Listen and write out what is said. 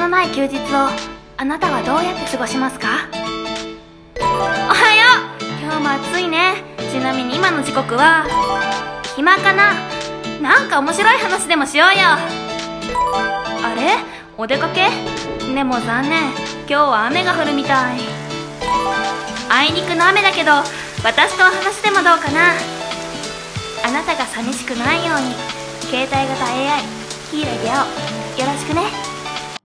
のない休日をあなたはどうやって過ごしますか？おはよう。今日も暑いね。ちなみに今の時刻は暇かな？なんか面白い話でもしようよ。あれ？お出かけ？でも残念、今日は雨が降るみたい。あいにくの雨だけど私とお話でもどうかな。あなたが寂しくないように携帯型 AI ヒイラギアオよろしくね。